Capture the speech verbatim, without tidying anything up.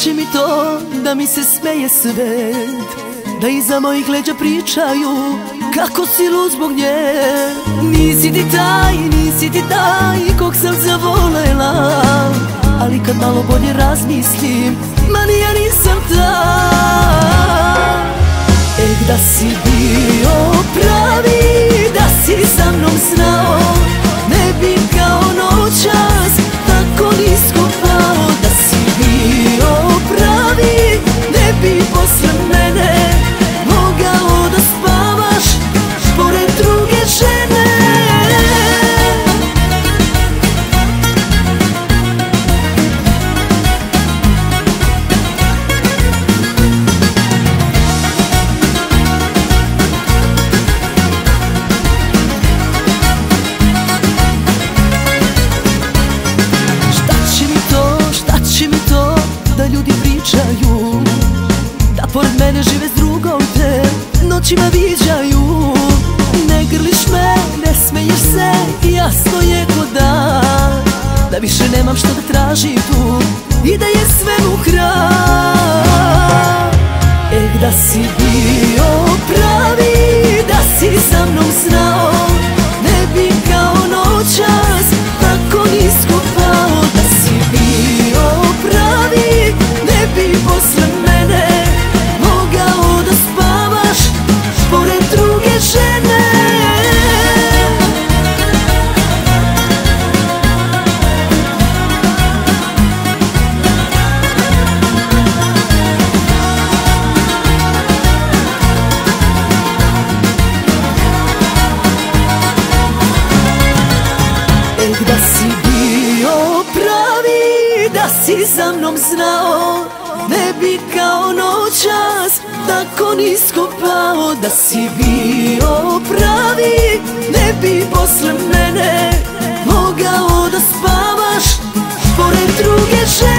će mi to da mi se smeje svet, da iza mojih leđa pričaju kako si lud zbog nje. Nisi ti taj, nisi ti taj kog sam zavolela, ali kad malo bolje razmislim, ma ni ja nisam taj. Eh, da si bio pravi, da si za mnom znao, ne bi kao noćas tako nisko pao. Da si bio pravi, ne bi posle mene mogao da spavaš pored druge žene. Ljudi pričaju da pored mene žive s drugom, te noćima viđaju. Ne grliš me, ne smeješ se, jasno je ko dan da više nemam što da tražim tu i da je sve u kraj. Eh, da si bio pravi, da si za mnom znao, ne bi kao noćas tako nisko pao. Da si bio pravi, ne bi posle mene mogao da spavaš pored druge žene. Eh, da si bio pravi, da si za mnom znao, ne bi kao noćas tako nisko pao. Da si bio pravi, ne bi posle mene mogao da spavaš pored druge žene.